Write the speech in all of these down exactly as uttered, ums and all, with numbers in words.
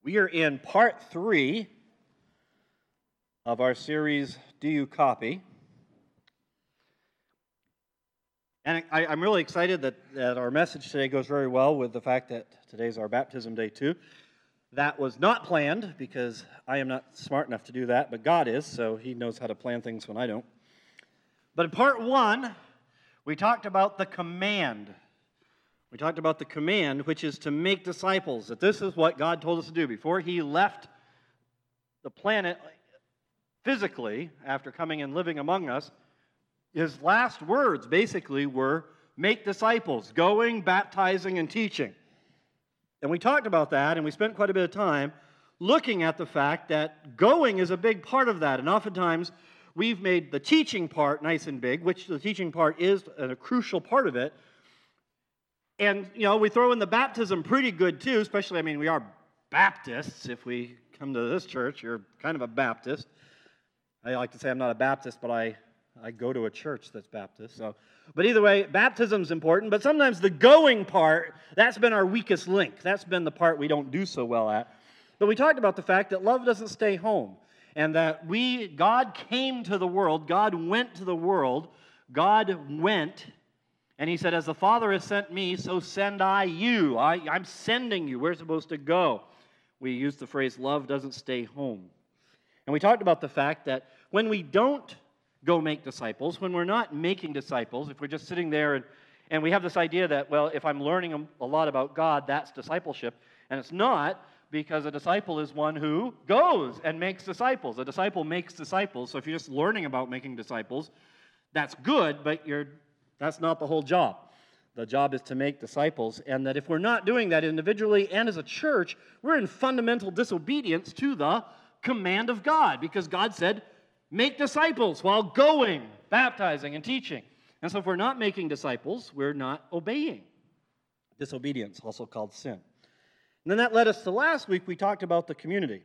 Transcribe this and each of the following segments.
We are in part three of our series, Do You Copy? And I, I'm really excited that, that our message today goes very well with the fact that today's our baptism day too. That was not planned because I am not smart enough to do that, but God is, so He knows how to plan things when I don't. But in part one, we talked about the command. We talked about the command, which is to make disciples, that this is what God told us to do. Before He left the planet physically, after coming and living among us, His last words basically were, make disciples, going, baptizing, and teaching. And we talked about that, and we spent quite a bit of time looking at the fact that going is a big part of that. And oftentimes, we've made the teaching part nice and big, which the teaching part is a crucial part of it. And, you know, we throw in the baptism pretty good, too, especially, I mean, we are Baptists. If we come to this church, you're kind of a Baptist. I like to say I'm not a Baptist, but I, I go to a church that's Baptist. So, but either way, baptism's important, but sometimes the going part, that's been our weakest link. That's been the part we don't do so well at. But we talked about the fact that love doesn't stay home, and that we, God came to the world, God went to the world, God went, and He said, as the Father has sent me, so send I you. I, I'm sending you. We're supposed to go. We use the phrase, love doesn't stay home. And we talked about the fact that when we don't go make disciples, when we're not making disciples, if we're just sitting there and, and we have this idea that, well, if I'm learning a lot about God, that's discipleship. And it's not, because a disciple is one who goes and makes disciples. A disciple makes disciples. So if you're just learning about making disciples, that's good, but you're that's not the whole job. The job is to make disciples, and that if we're not doing that individually and as a church, we're in fundamental disobedience to the command of God, because God said, make disciples while going, baptizing, and teaching. And so if we're not making disciples, we're not obeying. Disobedience, also called sin. And then that led us to last week, we talked about the community.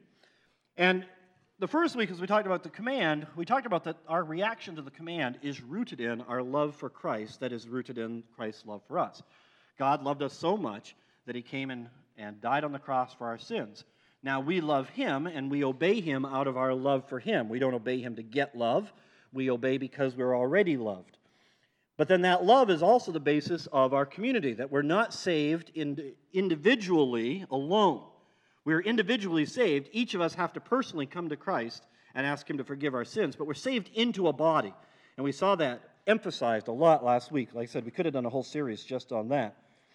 And the first week, as we talked about the command, we talked about that our reaction to the command is rooted in our love for Christ, that is rooted in Christ's love for us. God loved us so much that He came and, and died on the cross for our sins. Now, we love Him, and we obey Him out of our love for Him. We don't obey Him to get love. We obey because we're already loved. But then that love is also the basis of our community, that we're not saved in, individually alone. We're individually saved. Each of us have to personally come to Christ and ask Him to forgive our sins, but we're saved into a body. And we saw that emphasized a lot last week. Like I said, we could have done a whole series just on that.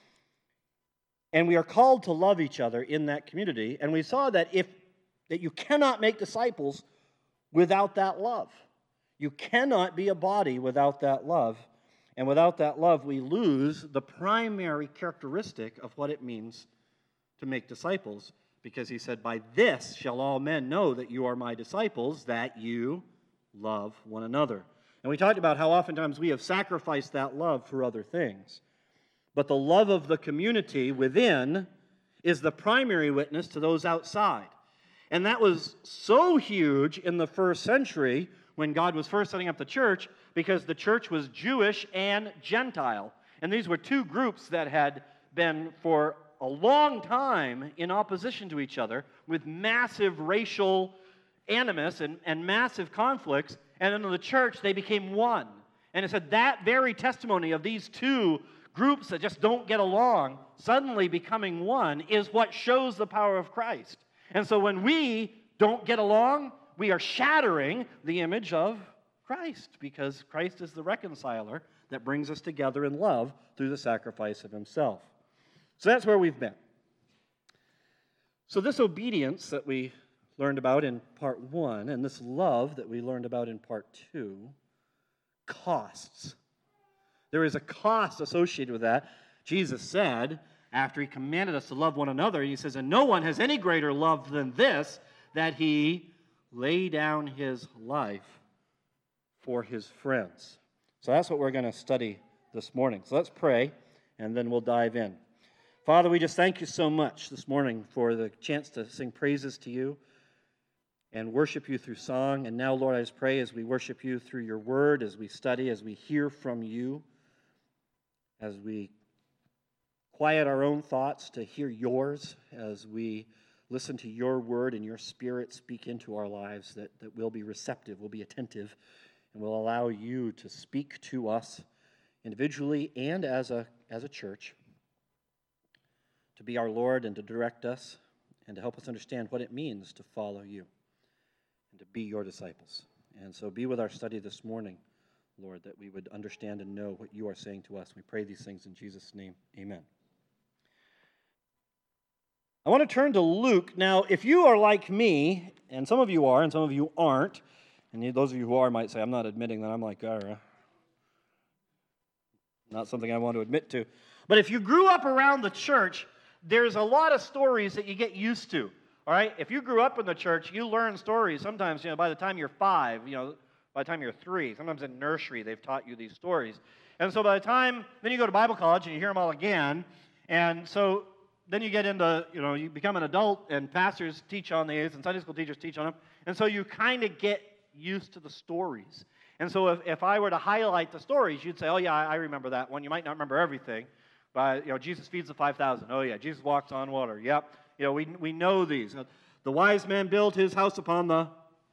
And we are called to love each other in that community. And we saw that if that you cannot make disciples without that love. You cannot be a body without that love. And without that love, we lose the primary characteristic of what it means to make disciples. Because He said, by this shall all men know that you are my disciples, that you love one another. And we talked about how oftentimes we have sacrificed that love for other things. But the love of the community within is the primary witness to those outside. And that was so huge in the first century when God was first setting up the church, because the church was Jewish and Gentile. And these were two groups that had been for a long time in opposition to each other, with massive racial animus and, and massive conflicts. And in the church, they became one. And it said that very testimony of these two groups that just don't get along suddenly becoming one is what shows the power of Christ. And so when we don't get along, we are shattering the image of Christ, because Christ is the reconciler that brings us together in love through the sacrifice of Himself. So that's where we've been. So this obedience that we learned about in part one, and this love that we learned about in part two, costs. There is a cost associated with that. Jesus said, after He commanded us to love one another, He says, and no one has any greater love than this, that He lay down His life for His friends. So that's what we're going to study this morning. So let's pray, and then we'll dive in. Father, we just thank You so much this morning for the chance to sing praises to You and worship You through song. And now, Lord, I just pray as we worship You through Your word, as we study, as we hear from You, as we quiet our own thoughts to hear Yours, as we listen to your word and your spirit speak into our lives, that, that we'll be receptive, we'll be attentive, and we'll allow you to speak to us individually and as a, as a church, to be our Lord and to direct us and to help us understand what it means to follow you and to be your disciples. And so be with our study this morning, Lord, that we would understand and know what you are saying to us. We pray these things in Jesus' name. Amen. I want to turn to Luke. Now, if you are like me, and some of you are and some of you aren't, and those of you who are might say, I'm not admitting that I'm like, uh, not something I want to admit to. But if you grew up around the church, there's a lot of stories that you get used to. All right? If you grew up in the church, you learn stories. Sometimes, you know, by the time you're five, you know, by the time you're three, sometimes in nursery, they've taught you these stories. And so by the time, then you go to Bible college and you hear them all again. And so then you get into, you know, you become an adult and pastors teach on these and Sunday school teachers teach on them. And so you kind of get used to the stories. And so if, if I were to highlight the stories, you'd say, oh, yeah, I remember that one. You might not remember everything. But, you know, Jesus feeds the five thousand. Oh, yeah, Jesus walks on water. Yep. You know, we, we know these. The wise man built his house upon the...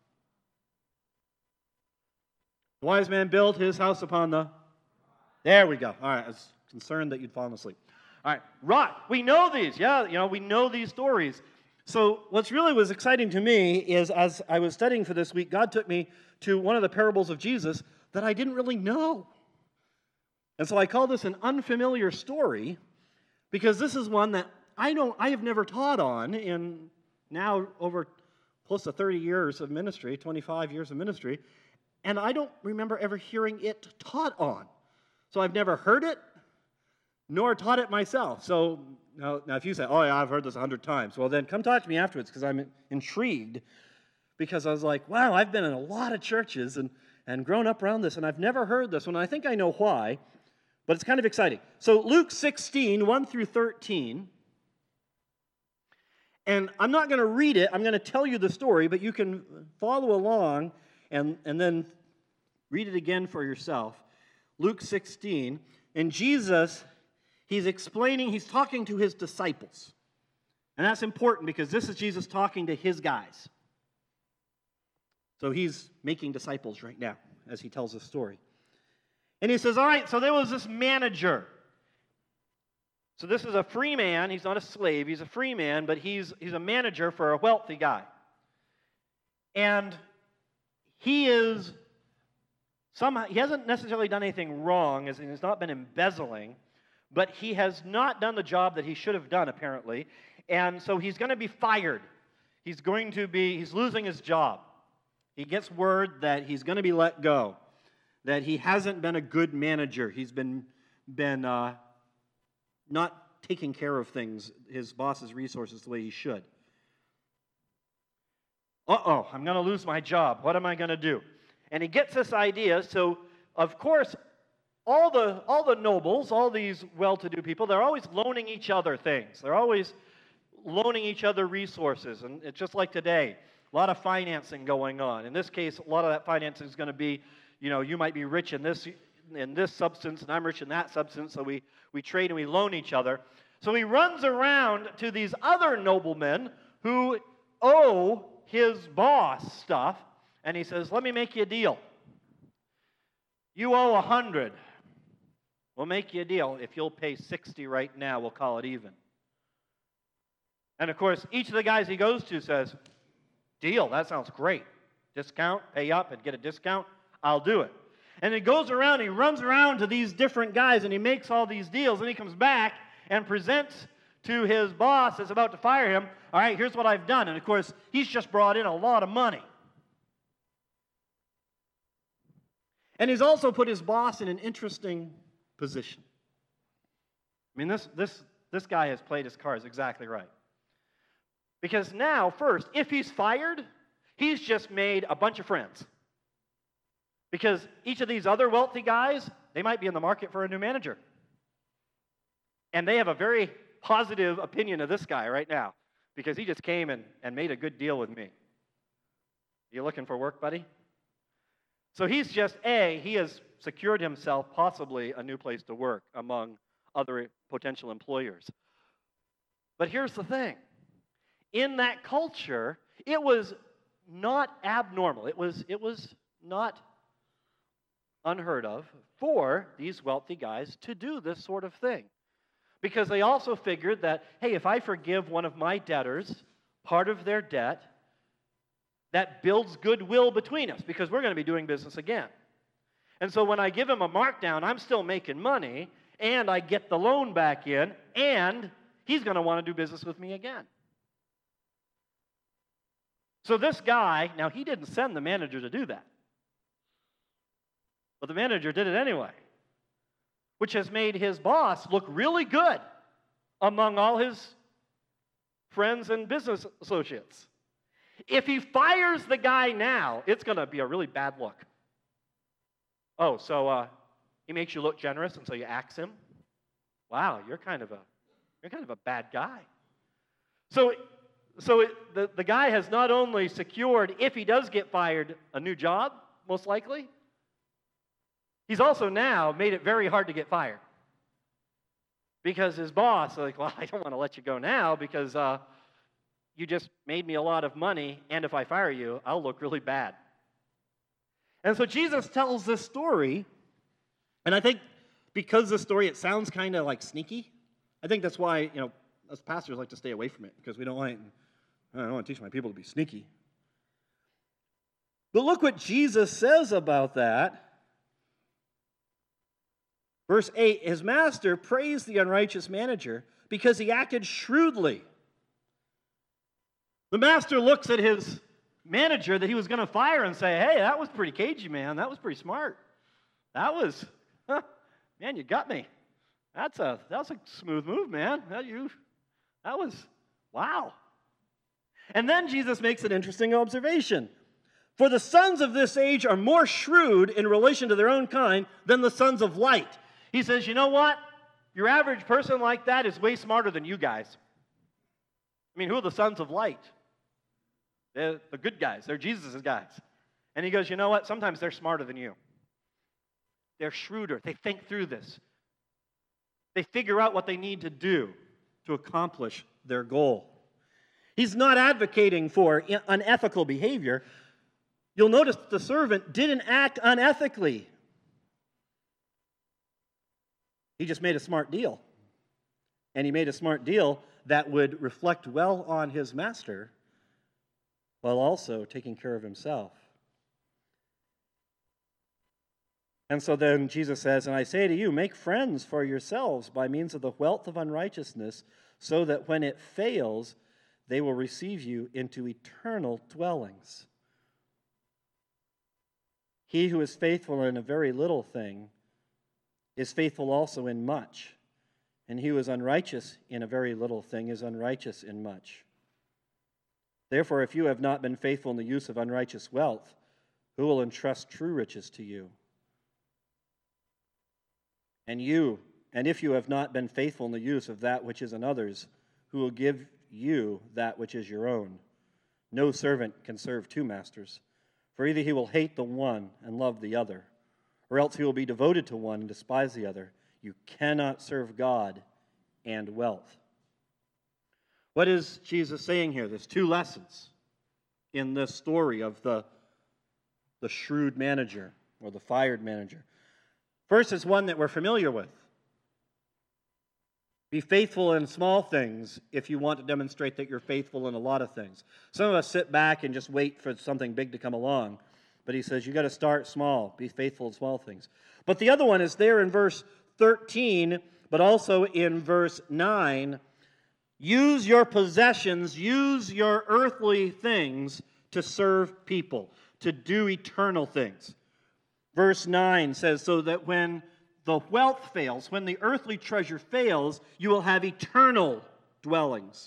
The wise man built his house upon the... There we go. All right, I was concerned that you'd fallen asleep. All right, rock. We know these. Yeah, you know, we know these stories. So what's really was exciting to me is as I was studying for this week, God took me to one of the parables of Jesus that I didn't really know. And so I call this an unfamiliar story because this is one that I don't, I have never taught on in now over close to thirty years of ministry, twenty-five years of ministry, and I don't remember ever hearing it taught on. So I've never heard it, nor taught it myself. So now, now if you say, oh yeah, I've heard this a hundred times, well then come talk to me afterwards because I'm intrigued because I was like, wow, I've been in a lot of churches and, and grown up around this, and I've never heard this one. I think I know why, but it's kind of exciting. So Luke sixteen, one through thirteen, and I'm not going to read it. I'm going to tell you the story, but you can follow along and, and then read it again for yourself. Luke sixteen, and Jesus, he's explaining, he's talking to his disciples. And that's important because this is Jesus talking to his guys. So he's making disciples right now as he tells this story. And he says, all right, so there was this manager. So this is a free man. He's not a slave. He's a free man, but he's, he's a manager for a wealthy guy. And he is somehow, he hasn't necessarily done anything wrong, as in he's not been embezzling, but he has not done the job that he should have done, apparently. And so he's going to be fired. He's going to be, he's losing his job. He gets word that he's going to be let go, that he hasn't been a good manager. He's been, been uh, not taking care of things, his boss's resources, the way he should. Uh-oh, I'm going to lose my job. What am I going to do? And he gets this idea. So, of course, all the, all the nobles, all these well-to-do people, they're always loaning each other things. They're always loaning each other resources. And it's just like today, a lot of financing going on. In this case, a lot of that financing is going to be, you know, you might be rich in this in this substance, and I'm rich in that substance, so we, we trade and we loan each other. So he runs around to these other noblemen who owe his boss stuff, and he says, let me make you a deal. You owe a hundred. We'll make you a deal. If you'll pay sixty right now, we'll call it even. And of course, each of the guys he goes to says, deal, that sounds great. Discount, pay up and get a discount, I'll do it. And he goes around, he runs around to these different guys, and he makes all these deals, and he comes back and presents to his boss that's about to fire him, all right, here's what I've done. And of course, he's just brought in a lot of money. And he's also put his boss in an interesting position. I mean, this, this, this guy has played his cards exactly right. Because now, first, if he's fired, he's just made a bunch of friends. Because each of these other wealthy guys, they might be in the market for a new manager. And they have a very positive opinion of this guy right now. Because he just came and, and made a good deal with me. You looking for work, buddy? So he's just, A, he has secured himself possibly a new place to work among other potential employers. But here's the thing. in that culture, it was not abnormal. It was, it was not unheard of for these wealthy guys to do this sort of thing. Because they also figured that, hey, if I forgive one of my debtors part of their debt, that builds goodwill between us because we're going to be doing business again. And so when I give him a markdown, I'm still making money, and I get the loan back in, and he's going to want to do business with me again. So this guy, now he didn't send the manager to do that. But the manager did it anyway, which has made his boss look really good among all his friends and business associates. If he fires the guy now, it's going to be a really bad look. Oh, so uh, he makes you look generous, and so you axe him? Wow, you're kind of a you're kind of a bad guy. So, so it, the, the guy has not only secured, if he does get fired, a new job, most likely, he's also now made it very hard to get fired. Because his boss is like, well, I don't want to let you go now because uh, you just made me a lot of money, and if I fire you, I'll look really bad. And so Jesus tells this story, and I think because the story, it sounds kind of like sneaky. I think that's why, you know, us pastors like to stay away from it, because we don't want, I don't want to teach my people to be sneaky. But look what Jesus says about that. Verse eight, his master praised the unrighteous manager because he acted shrewdly. The master looks at his manager that he was going to fire and say, hey, that was pretty cagey, man. That was pretty smart. That was, huh, man, you got me. That's a, that was a smooth move, man. That, you, that was, wow. And then Jesus makes an interesting observation. For the sons of this age are more shrewd in relation to their own kind than the sons of light. He says, you know what? Your average person like that is way smarter than you guys. I mean, who are the sons of light? They're the good guys. They're Jesus' guys. And he goes, you know what? Sometimes they're smarter than you. They're shrewder. They think through this. They figure out what they need to do to accomplish their goal. He's not advocating for unethical behavior. You'll notice the servant didn't act unethically. He just made a smart deal. And he made a smart deal that would reflect well on his master while also taking care of himself. And so then Jesus says, and I say to you, make friends for yourselves by means of the wealth of unrighteousness, so that when it fails, they will receive you into eternal dwellings. He who is faithful in a very little thing is faithful also in much, and he who is unrighteous in a very little thing is unrighteous in much. Therefore, if you have not been faithful in the use of unrighteous wealth, who will entrust true riches to you? And you, and if you have not been faithful in the use of that which is another's, who will give you that which is your own? No servant can serve two masters, for either he will hate the one and love the other, or else he will be devoted to one and despise the other. You cannot serve God and wealth. What is Jesus saying here? There's two lessons in this story of the, the shrewd manager or the fired manager. First is one that we're familiar with. Be faithful in small things if you want to demonstrate that you're faithful in a lot of things. Some of us sit back and just wait for something big to come along. But he says, you got to start small. Be faithful in small things. But the other one is there in verse thirteen, but also in verse nine. Use your possessions, use your earthly things to serve people, to do eternal things. Verse nine says, so that when the wealth fails, when the earthly treasure fails, you will have eternal dwellings.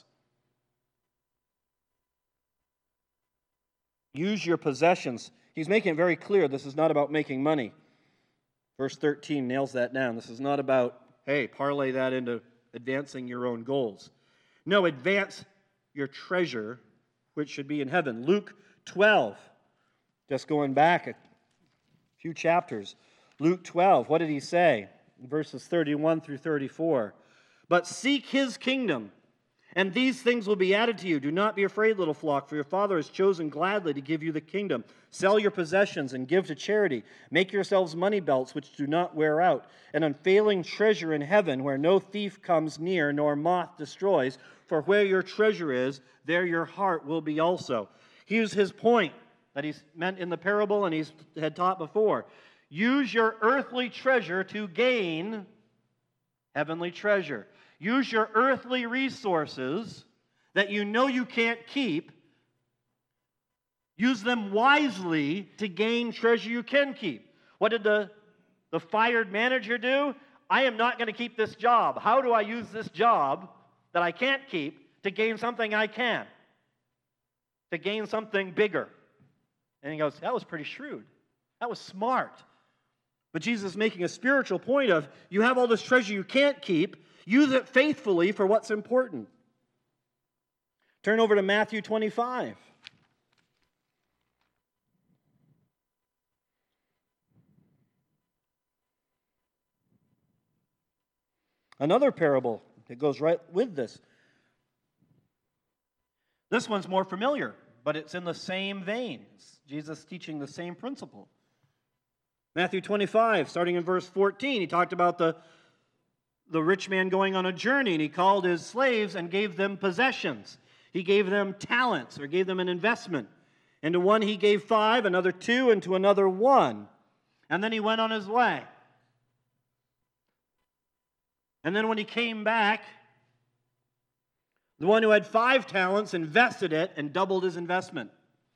Use your possessions. He's making it very clear this is not about making money. Verse thirteen nails that down. This is not about, hey, parlay that into advancing your own goals. No, advance your treasure, which should be in heaven. Luke twelve, just going back a few chapters. Luke twelve, what did he say? Verses thirty-one through thirty-four. But seek his kingdom, And these things will be added to you. Do not be afraid, little flock, for your Father has chosen gladly to give you the kingdom. Sell your possessions and give to charity. Make yourselves money belts which do not wear out, an unfailing treasure in heaven where no thief comes near nor moth destroys. For where your treasure is, there your heart will be also. Here's his point that he's meant in the parable and he's had taught before. Use your earthly treasure to gain heavenly treasure. Use your earthly resources that you know you can't keep. Use them wisely to gain treasure you can keep. What did the, the fired manager do? I am not going to keep this job. How do I use this job that I can't keep to gain something I can? To gain something bigger. And he goes, that was pretty shrewd. That was smart. But Jesus is making a spiritual point of, you have all this treasure you can't keep. Use it faithfully for what's important. Turn over to Matthew twenty-five. Another parable that goes right with this. This one's more familiar, but it's in the same vein. It's Jesus teaching the same principle. Matthew twenty-five, starting in verse fourteen, he talked about the the rich man going on a journey, and he called his slaves and gave them possessions. He gave them talents, or gave them an investment. And to one he gave five, another two, and to another one. And then he went on his way. And then when he came back, the one who had five talents invested it and doubled his investment.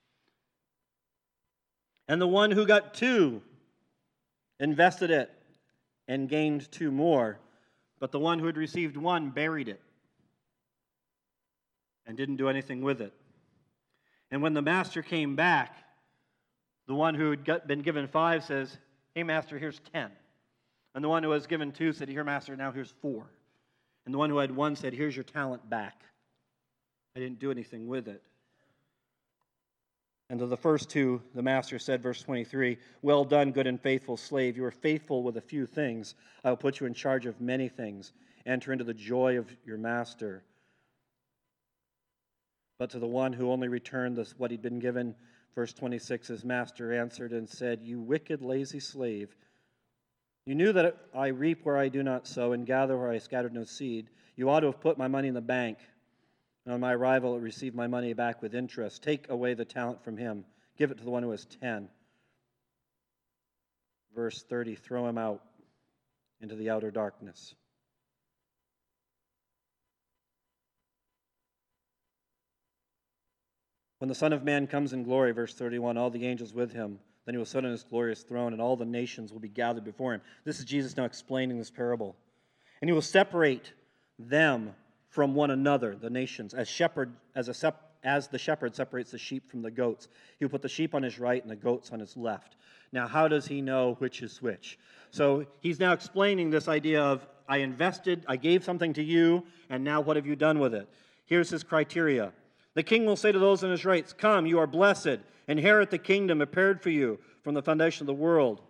And the one who got two invested it and gained two more. But the one who had received one buried it and didn't do anything with it. And when the master came back, the one who had got, been given five says, hey, master, here's ten. And the one who was given two said, here, master, now here's four. And the one who had one said, here's your talent back. I didn't do anything with it. And to the first two, the master said, verse twenty-three, well done, good and faithful slave. You are faithful with a few things. I will put you in charge of many things. Enter into the joy of your master. But to the one who only returned this, what he'd been given, verse twenty-six, his master answered and said, you wicked, lazy slave. You knew that I reap where I do not sow and gather where I scattered no seed. You ought to have put my money in the bank. And on my arrival, I received my money back with interest. Take away the talent from him. Give it to the one who has ten. Verse thirty, throw him out into the outer darkness. When the Son of Man comes in glory, verse thirty-one, all the angels with him, then he will sit on his glorious throne, and all the nations will be gathered before him. This is Jesus now explaining this parable. And he will separate them from one another, the nations, as shepherd, as a sep, as the shepherd separates the sheep from the goats. He will put the sheep on his right and the goats on his left. Now, how does he know which is which? So he's now explaining this idea of, I invested, I gave something to you, and now what have you done with it? Here's his criteria. The king will say to those on his right, come, you are blessed, inherit the kingdom prepared for you from the foundation of the world.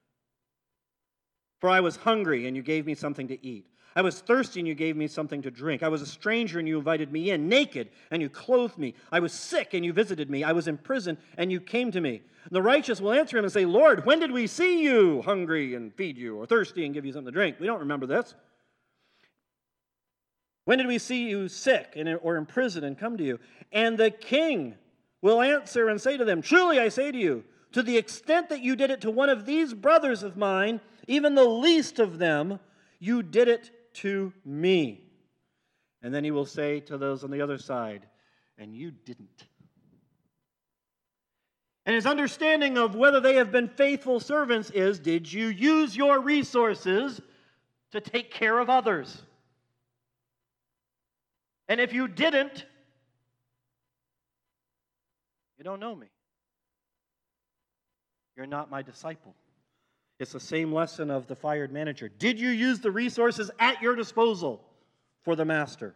For I was hungry, and you gave me something to eat. I was thirsty, and you gave me something to drink. I was a stranger, and you invited me in. Naked, and you clothed me. I was sick, and you visited me. I was in prison, and you came to me. And the righteous will answer him and say, Lord, when did we see you hungry and feed you, or thirsty and give you something to drink? We don't remember this. When did we see you sick and, or in prison and come to you? And the king will answer and say to them, truly I say to you, to the extent that you did it to one of these brothers of mine, even the least of them, you did it to me. And then he will say to those on the other side, and you didn't. And his understanding of whether they have been faithful servants is, did you use your resources to take care of others? And if you didn't, you don't know me. You're not my disciple. It's the same lesson of the fired manager. Did you use the resources at your disposal for the master?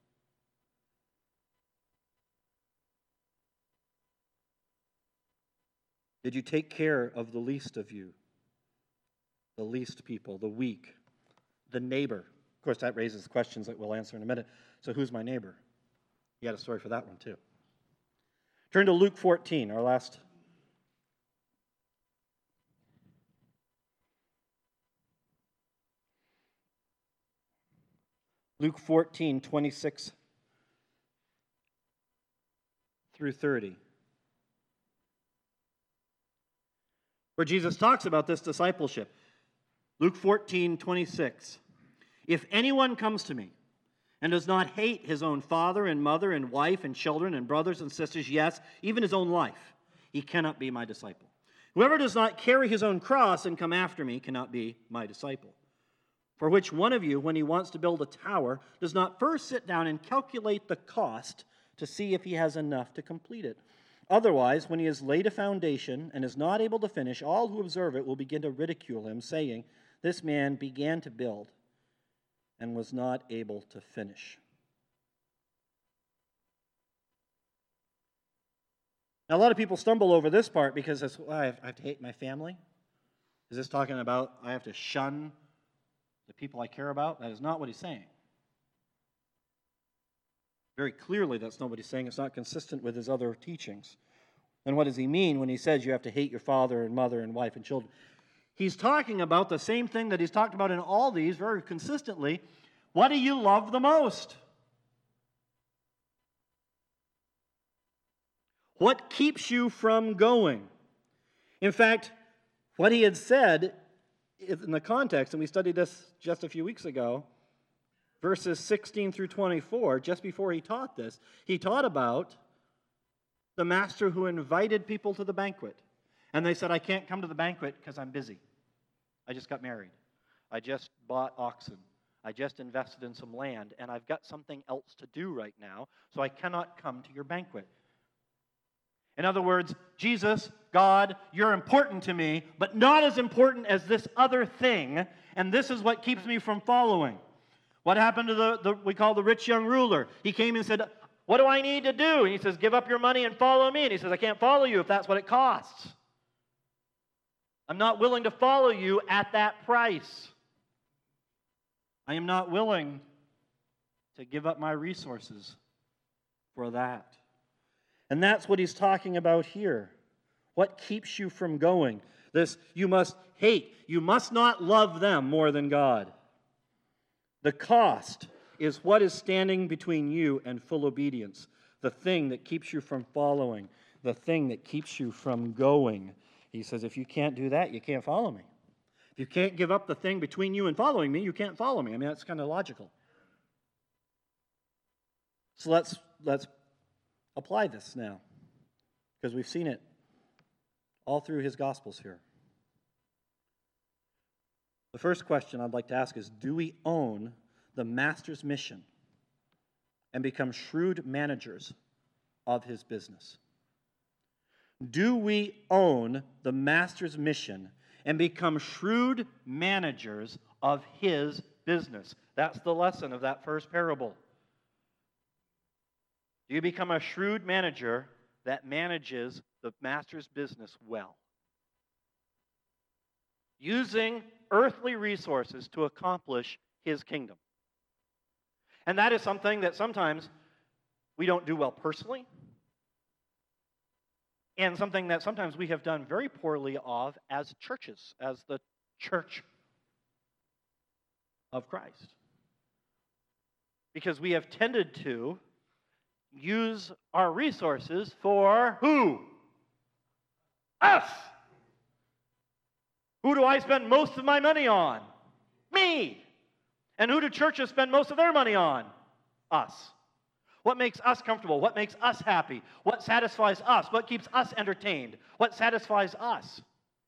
Did you take care of the least of you? The least people, the weak, the neighbor. Of course, that raises questions that we'll answer in a minute. So who's my neighbor? You got a story for that one too. Turn to Luke fourteen, our last. Luke fourteen, twenty-six through thirty. Where Jesus talks about this discipleship. Luke fourteen, twenty-six. If anyone comes to me and does not hate his own father and mother and wife and children and brothers and sisters, yes, even his own life, he cannot be my disciple. Whoever does not carry his own cross and come after me cannot be my disciple. For which one of you, when he wants to build a tower, does not first sit down and calculate the cost to see if he has enough to complete it? Otherwise, when he has laid a foundation and is not able to finish, all who observe it will begin to ridicule him, saying, "This man began to build and was not able to finish." Now, a lot of people stumble over this part because it's, well, I have to hate my family. Is this talking about I have to shun the people I care about? That is not what he's saying. Very clearly, that's not what he's saying. It's not consistent with his other teachings. And what does he mean when he says you have to hate your father and mother and wife and children? He's talking about the same thing that he's talked about in all these very consistently. What do you love the most? What keeps you from going? In fact, what he had said in the context, and we studied this just a few weeks ago, verses sixteen through twenty-four, just before he taught this, he taught about the master who invited people to the banquet. And they said, I can't come to the banquet because I'm busy. I just got married. I just bought oxen. I just invested in some land, and I've got something else to do right now, so I cannot come to your banquet. In other words, Jesus, God, you're important to me, but not as important as this other thing, and this is what keeps me from following. What happened to the, the we call the rich young ruler? He came and said, what do I need to do? And he says, give up your money and follow me. And he says, I can't follow you if that's what it costs. I'm not willing to follow you at that price. I am not willing to give up my resources for that. And that's what he's talking about here. What keeps you from going? This, you must hate. You must not love them more than God. The cost is what is standing between you and full obedience. The thing that keeps you from following. The thing that keeps you from going. He says, if you can't do that, you can't follow me. If you can't give up the thing between you and following me, you can't follow me. I mean, that's kind of logical. So let's let's apply this now, because we've seen it all through his Gospels here. The first question I'd like to ask is, do we own the Master's mission and become shrewd managers of his business? Do we own the Master's mission and become shrewd managers of his business? That's the lesson of that first parable. Do you become a shrewd manager that manages the Master's business well? Using earthly resources to accomplish his kingdom. And that is something that sometimes we don't do well personally, and something that sometimes we have done very poorly of as churches, as the church of Christ. Because we have tended to use our resources for who? Us! Who do I spend most of my money on? Me! And who do churches spend most of their money on? Us. What makes us comfortable? What makes us happy? What satisfies us? What keeps us entertained? What satisfies us?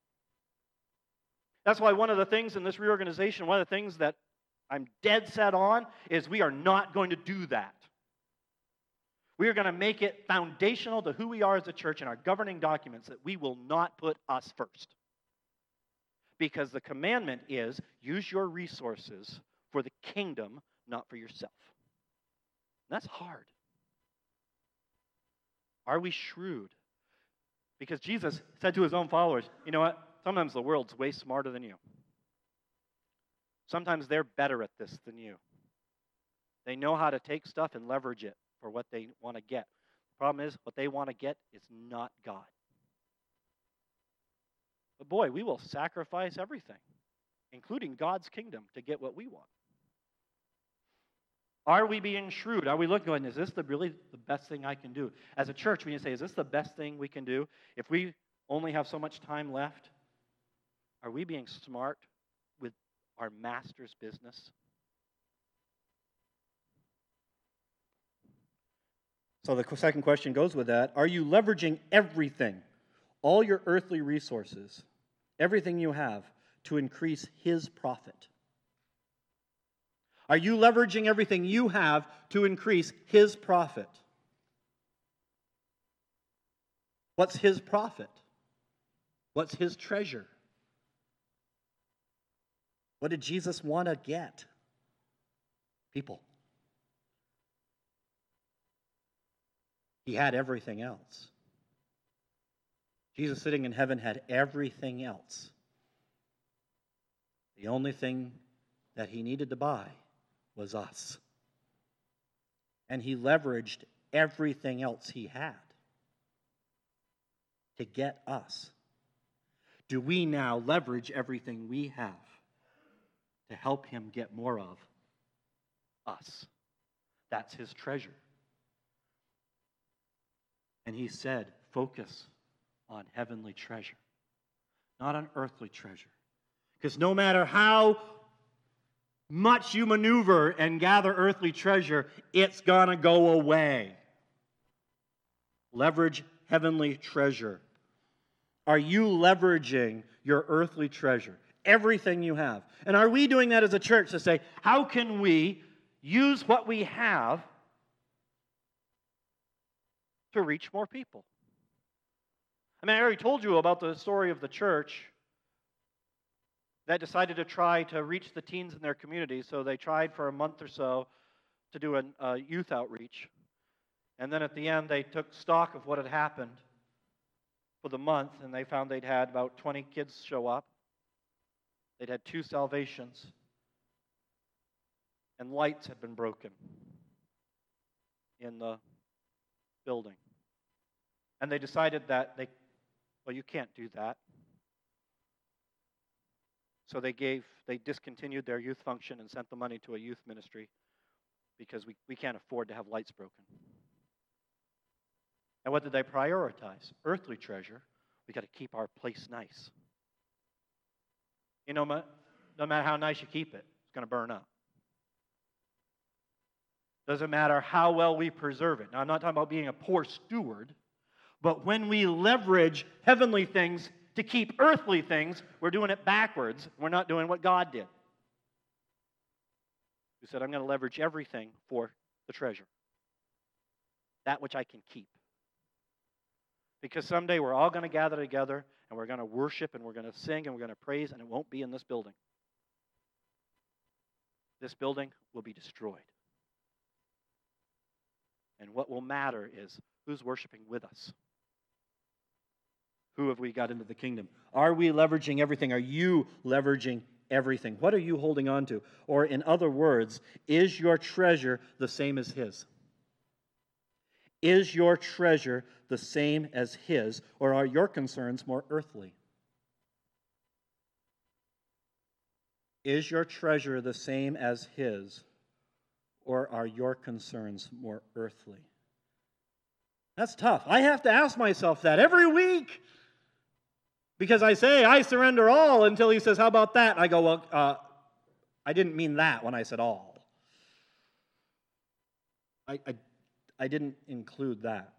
That's why one of the things in this reorganization, one of the things that I'm dead set on, is we are not going to do that. We are going to make it foundational to who we are as a church in our governing documents that we will not put us first. Because the commandment is, use your resources for the kingdom, not for yourself. And that's hard. Are we shrewd? Because Jesus said to his own followers, you know what? Sometimes the world's way smarter than you. Sometimes they're better at this than you. They know how to take stuff and leverage it for what they want to get. The problem is, what they want to get is not God. But boy, we will sacrifice everything, including God's kingdom, to get what we want. Are we being shrewd? Are we looking going, is this the, really the best thing I can do? As a church, we need to say, is this the best thing we can do? If we only have so much time left, are we being smart with our master's business? So the second question goes with that. Are you leveraging everything, all your earthly resources, everything you have, to increase His profit? Are you leveraging everything you have to increase His profit? What's His profit? What's His treasure? What did Jesus want to get? People. He had everything else. Jesus sitting in heaven had everything else. The only thing that He needed to buy was us. And He leveraged everything else He had to get us. Do we now leverage everything we have to help Him get more of us? That's His treasure. And He said, focus on heavenly treasure, not on earthly treasure. Because no matter how much you maneuver and gather earthly treasure, it's going to go away. Leverage heavenly treasure. Are you leveraging your earthly treasure? Everything you have. And are we doing that as a church to say, how can we use what we have to reach more people? I mean, I already told you about the story of the church that decided to try to reach the teens in their community. So they tried for a month or so to do a, a youth outreach. And then at the end, they took stock of what had happened for the month, and they found they'd had about twenty kids show up. They'd had two salvations, and lights had been broken in the building. And they decided that they, well, you can't do that. So they gave, they discontinued their youth function and sent the money to a youth ministry because we, we can't afford to have lights broken. And what did they prioritize? Earthly treasure. We got to keep our place nice. You know, no matter how nice you keep it, it's going to burn up. Doesn't matter how well we preserve it. Now, I'm not talking about being a poor steward, but when we leverage heavenly things to keep earthly things, we're doing it backwards. We're not doing what God did. He said, I'm going to leverage everything for the treasure, that which I can keep. Because someday we're all going to gather together and we're going to worship and we're going to sing and we're going to praise, and it won't be in this building. This building will be destroyed. And what will matter is who's worshiping with us. Who have we got into the kingdom? Are we leveraging everything? Are you leveraging everything? What are you holding on to? Or in other words, is your treasure the same as His? Is your treasure the same as His, or are your concerns more earthly? Is your treasure the same as His, or are your concerns more earthly? That's tough. I have to ask myself that every week. Because I say, I surrender all, until He says, how about that? And I go, well, uh, I didn't mean that when I said all. I, I, I didn't include that.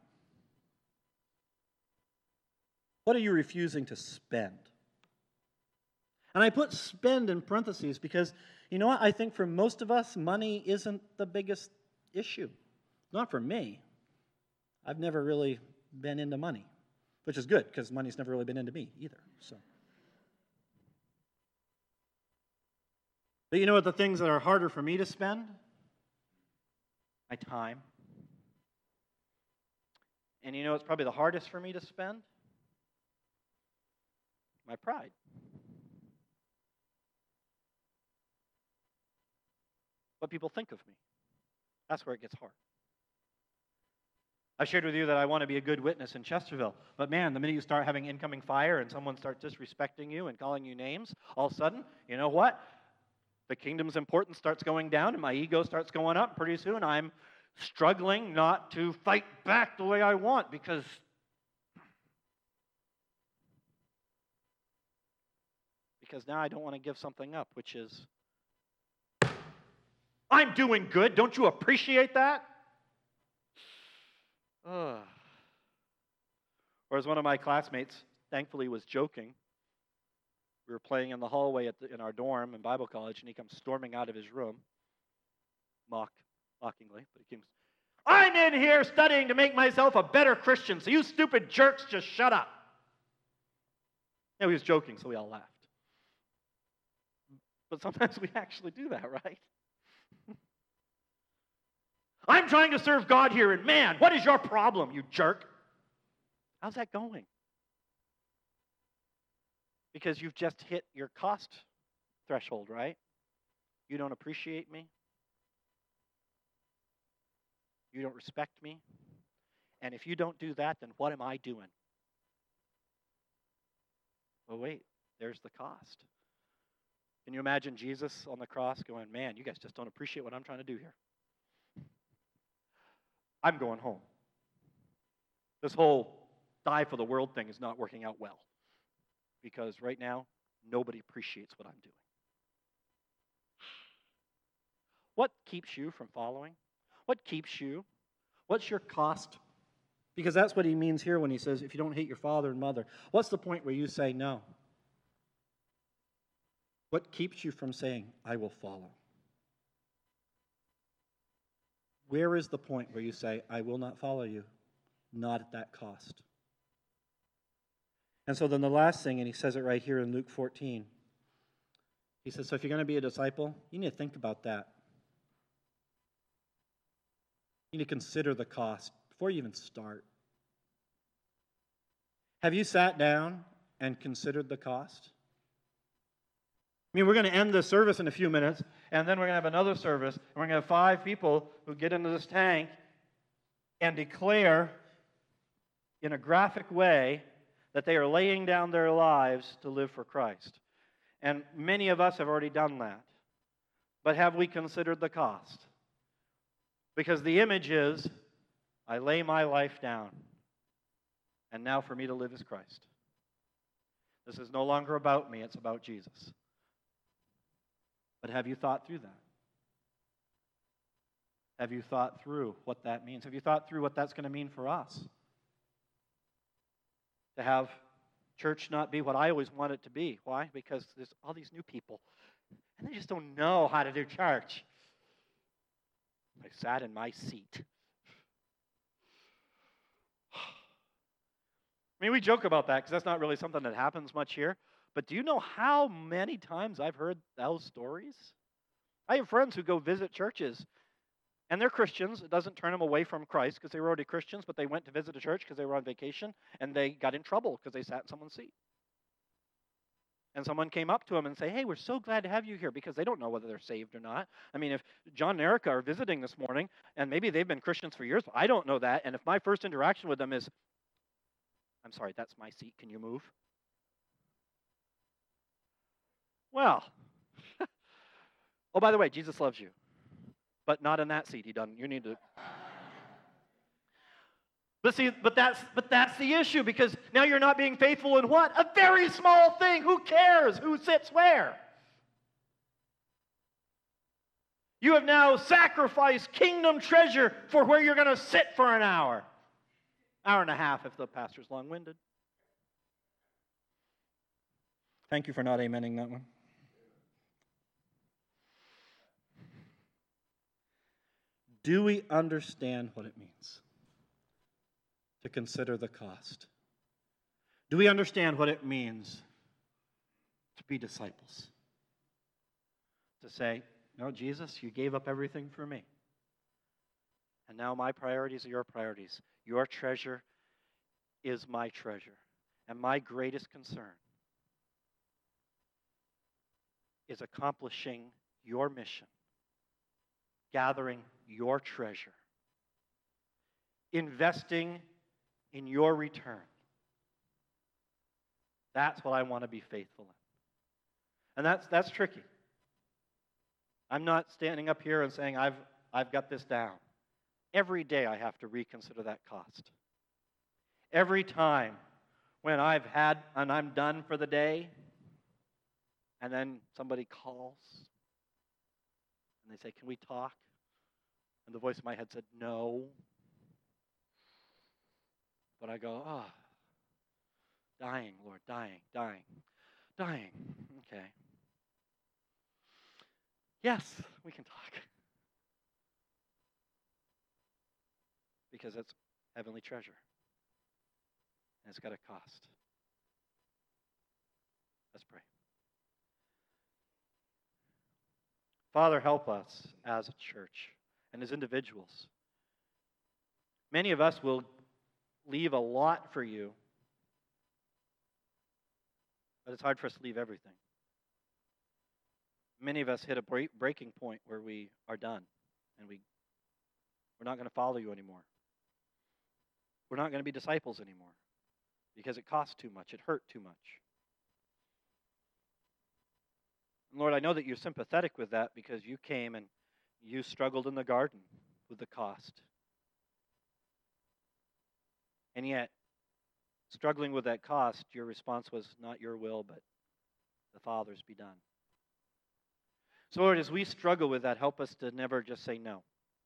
What are you refusing to spend? And I put spend in parentheses because, you know what, I think for most of us, money isn't the biggest issue. Not for me. I've never really been into money. Which is good, because money's never really been into me either. So, but you know what the things that are harder for me to spend? My time. And you know what's probably the hardest for me to spend? My pride. What people think of me. That's where it gets hard. I shared with you that I want to be a good witness in Chesterville. But man, the minute you start having incoming fire and someone starts disrespecting you and calling you names, all of a sudden, you know what? The kingdom's importance starts going down and my ego starts going up. Pretty soon I'm struggling not to fight back the way I want because because now I don't want to give something up, which is, I'm doing good. Don't you appreciate that? Ugh. Or as one of my classmates, thankfully, was joking. We were playing in the hallway at the, in our dorm in Bible college, and he comes storming out of his room, mock, mockingly, but he comes, I'm in here studying to make myself a better Christian, so you stupid jerks just shut up. Yeah, he was joking, so we all laughed. But sometimes we actually do that, right? I'm trying to serve God here, and man, what is your problem, you jerk? How's that going? Because you've just hit your cost threshold, right? You don't appreciate me. You don't respect me. And if you don't do that, then what am I doing? Well, wait, there's the cost. Can you imagine Jesus on the cross going, man, you guys just don't appreciate what I'm trying to do here. I'm going home. This whole die for the world thing is not working out well. Because right now, nobody appreciates what I'm doing. What keeps you from following? What keeps you? What's your cost? Because that's what he means here when he says, if you don't hate your father and mother. What's the point where you say no? What keeps you from saying, I will follow? Where is the point where you say, I will not follow you? Not at that cost. And so then the last thing, and he says it right here in Luke fourteen. He says, so if you're going to be a disciple, you need to think about that. You need to consider the cost before you even start. Have you sat down and considered the cost? I mean, we're going to end this service in a few minutes, and then we're going to have another service, and we're going to have five people who get into this tank and declare in a graphic way that they are laying down their lives to live for Christ. And many of us have already done that. But have we considered the cost? Because the image is, I lay my life down, and now for me to live is Christ. This is no longer about me, it's about Jesus. But have you thought through that? Have you thought through what that means? Have you thought through what that's going to mean for us? To have church not be what I always want it to be. Why? Because there's all these new people, and they just don't know how to do church. I sat in my seat. I mean, we joke about that because that's not really something that happens much here. But do you know how many times I've heard those stories? I have friends who go visit churches, and they're Christians. It doesn't turn them away from Christ because they were already Christians, but they went to visit a church because they were on vacation, and they got in trouble because they sat in someone's seat. And someone came up to them and say, hey, we're so glad to have you here, because they don't know whether they're saved or not. I mean, if John and Erica are visiting this morning, and maybe they've been Christians for years, but I don't know that, and if my first interaction with them is, I'm sorry, that's my seat, can you move? Well, oh, by the way, Jesus loves you, but not in that seat. He doesn't. You need to. But see, but that's but that's the issue, because now you're not being faithful in what? A very small thing. Who cares who sits where? You have now sacrificed kingdom treasure for where you're going to sit for an hour, hour and a half if the pastor's long-winded. Thank you for not amening that one. Do we understand what it means to consider the cost? Do we understand what it means to be disciples? To say, no, Jesus, you gave up everything for me. And now my priorities are your priorities. Your treasure is my treasure. And my greatest concern is accomplishing your mission, gathering your treasure, investing in your return. That's what I want to be faithful in. And that's, that's tricky. I'm not standing up here and saying, I've, I've got this down. Every day I have to reconsider that cost. Every time when I've had and I'm done for the day, and then somebody calls, and they say, can we talk? And the voice in my head said, no. But I go, oh, dying, Lord, dying, dying, dying. Okay. Yes, we can talk. Because it's heavenly treasure. And it's got a cost. Let's pray. Father, help us as a church and as individuals. Many of us will leave a lot for you, but it's hard for us to leave everything. Many of us hit a break, breaking point where we are done, and we, we're not going to follow you anymore. We're not going to be disciples anymore because it cost too much. It hurt too much. And Lord, I know that you're sympathetic with that because you came and you struggled in the garden with the cost. And yet, struggling with that cost, your response was not your will, but the Father's be done. So Lord, as we struggle with that, help us to never just say no.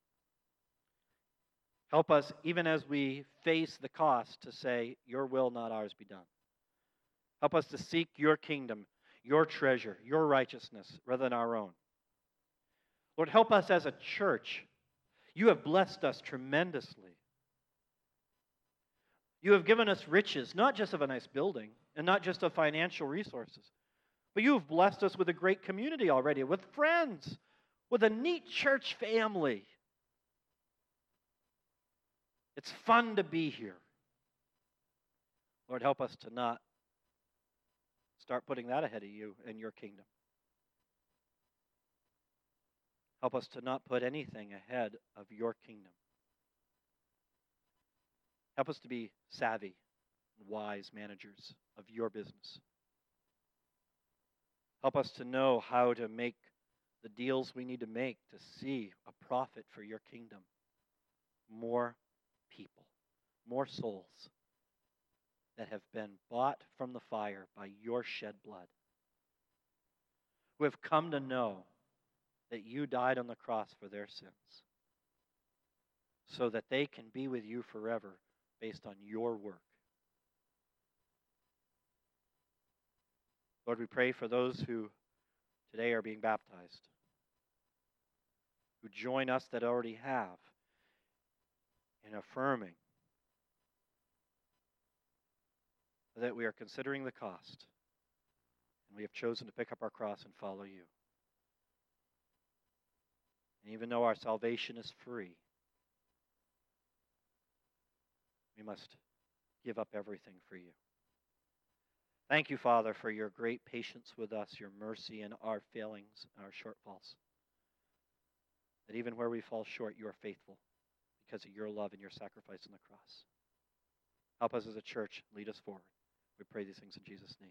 Help us, even as we face the cost, to say, your will, not ours, be done. Help us to seek your kingdom, your treasure, your righteousness, rather than our own. Lord, help us as a church. You have blessed us tremendously. You have given us riches, not just of a nice building, and not just of financial resources, but you have blessed us with a great community already, with friends, with a neat church family. It's fun to be here. Lord, help us to not start putting that ahead of you and your kingdom. Help us to not put anything ahead of your kingdom. Help us to be savvy and wise managers of your business. Help us to know how to make the deals we need to make to see a profit for your kingdom. More people, more souls that have been bought from the fire by your shed blood, who have come to know that you died on the cross for their sins, so that they can be with you forever based on your work. Lord, we pray for those who today are being baptized, who join us that already have in affirming that we are considering the cost and we have chosen to pick up our cross and follow you. And even though our salvation is free, we must give up everything for you. Thank you, Father, for your great patience with us, your mercy in our failings and our shortfalls. That even where we fall short, you are faithful because of your love and your sacrifice on the cross. Help us as a church. Lead us forward. We pray these things in Jesus' name.